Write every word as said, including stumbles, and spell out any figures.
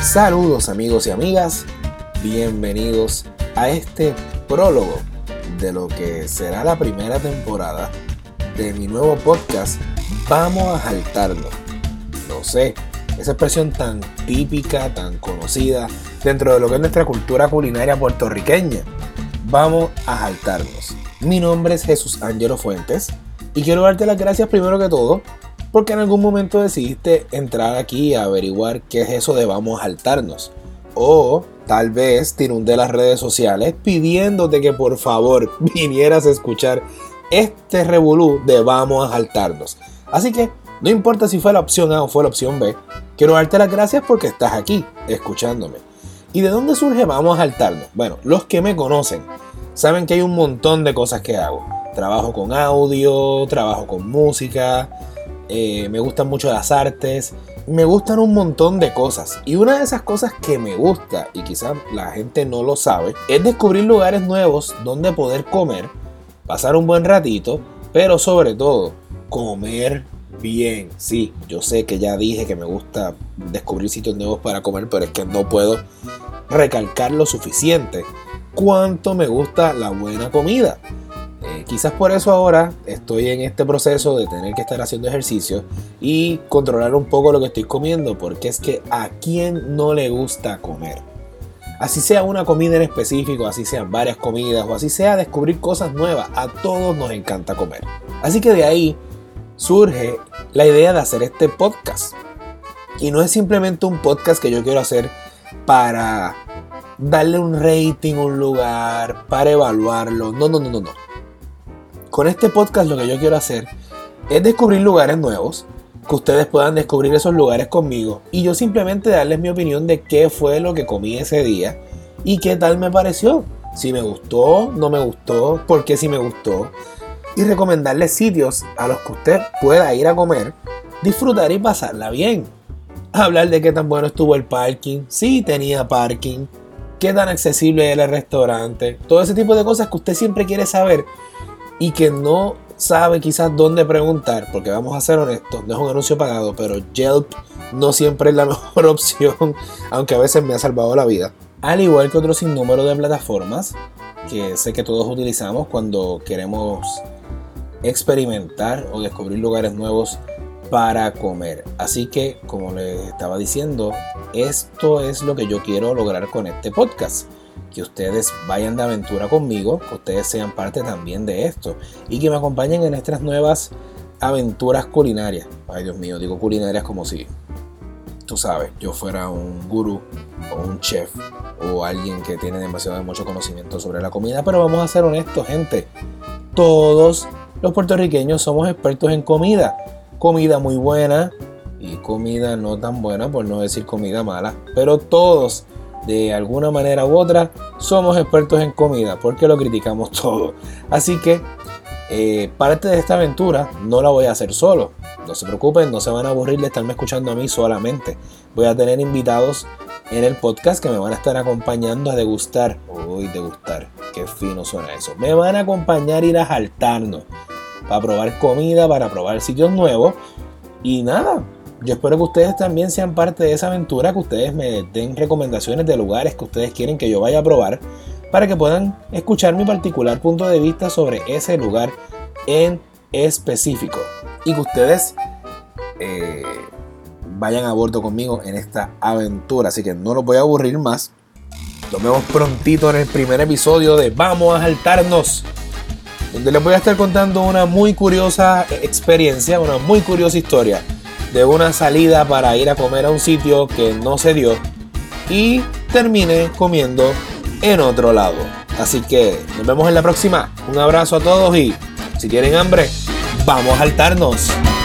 Saludos amigos y amigas, bienvenidos a este prólogo de lo que será la primera temporada de mi nuevo podcast Vamos a Jaltarnos. No sé, esa expresión tan típica, tan conocida dentro de lo que es nuestra cultura culinaria puertorriqueña. Vamos a jaltarnos. Mi nombre es Jesús Ángelo Fuentes y quiero darte las gracias primero que todo porque en algún momento decidiste entrar aquí a averiguar qué es eso de vamos a jaltarnos. O tal vez te inundé las redes sociales pidiéndote que por favor vinieras a escuchar este revolú de vamos a jaltarnos. Así que no importa si fue la opción A o fue la opción B, quiero darte las gracias porque estás aquí escuchándome. ¿Y de dónde surge vamos a jaltarnos? Bueno, los que me conocen saben que hay un montón de cosas que hago. Trabajo con audio, trabajo con música, eh, me gustan mucho las artes, me gustan un montón de cosas. Y una de esas cosas que me gusta, y quizás la gente no lo sabe, es descubrir lugares nuevos donde poder comer, pasar un buen ratito, pero sobre todo, comer bien. Sí, yo sé que ya dije que me gusta descubrir sitios nuevos para comer, pero es que no puedo recalcar lo suficiente cuánto me gusta la buena comida. Eh, quizás por eso ahora estoy en este proceso de tener que estar haciendo ejercicio y controlar un poco lo que estoy comiendo, porque es que a quién no le gusta comer. Así sea una comida en específico, así sean varias comidas o así sea descubrir cosas nuevas, a todos nos encanta comer. Así que de ahí surge la idea de hacer este podcast. Y no es simplemente un podcast que yo quiero hacer para darle un rating a un lugar, para evaluarlo. No, no, no, no, no. Con este podcast lo que yo quiero hacer es descubrir lugares nuevos, que ustedes puedan descubrir esos lugares conmigo y yo simplemente darles mi opinión de qué fue lo que comí ese día y qué tal me pareció. Si me gustó, no me gustó, por qué sí me gustó. Y recomendarles sitios a los que usted pueda ir a comer, disfrutar y pasarla bien. Hablar de qué tan bueno estuvo el parking, si tenía parking, qué tan accesible era el restaurante, todo ese tipo de cosas que usted siempre quiere saber y que no sabe quizás dónde preguntar, porque vamos a ser honestos, no es un anuncio pagado, pero Yelp no siempre es la mejor opción, aunque a veces me ha salvado la vida. Al igual que otro sinnúmero de plataformas que sé que todos utilizamos cuando queremos experimentar o descubrir lugares nuevos para comer. Así que, como les estaba diciendo, esto es lo que yo quiero lograr con este podcast. Que ustedes vayan de aventura conmigo, que ustedes sean parte también de esto y que me acompañen en estas nuevas aventuras culinarias. Ay, Dios mío, digo culinarias como si, tú sabes, yo fuera un gurú o un chef o alguien que tiene demasiado mucho conocimiento sobre la comida, pero vamos a ser honestos, gente. Todos los puertorriqueños somos expertos en comida. Comida muy buena y comida no tan buena, por no decir comida mala, pero todos de alguna manera u otra somos expertos en comida porque lo criticamos todo. Así que eh, parte de esta aventura no la voy a hacer solo. No se preocupen, no se van a aburrir de estarme escuchando a mí solamente. Voy a tener invitados en el podcast que me van a estar acompañando a degustar. Uy, degustar, qué fino suena eso. Me van a acompañar a ir a jaltarnos, para probar comida, para probar sitios nuevos. Y nada, yo espero que ustedes también sean parte de esa aventura, que ustedes me den recomendaciones de lugares que ustedes quieren que yo vaya a probar, para que puedan escuchar mi particular punto de vista sobre ese lugar en específico. Y que ustedes eh, vayan a bordo conmigo en esta aventura. Así que no los voy a aburrir más. Nos vemos prontito en el primer episodio de Vamos a Jaltarnos, donde les voy a estar contando una muy curiosa experiencia, una muy curiosa historia de una salida para ir a comer a un sitio que no se dio y terminé comiendo en otro lado. Así que nos vemos en la próxima. Un abrazo a todos y si tienen hambre, vamos a jaltarnos.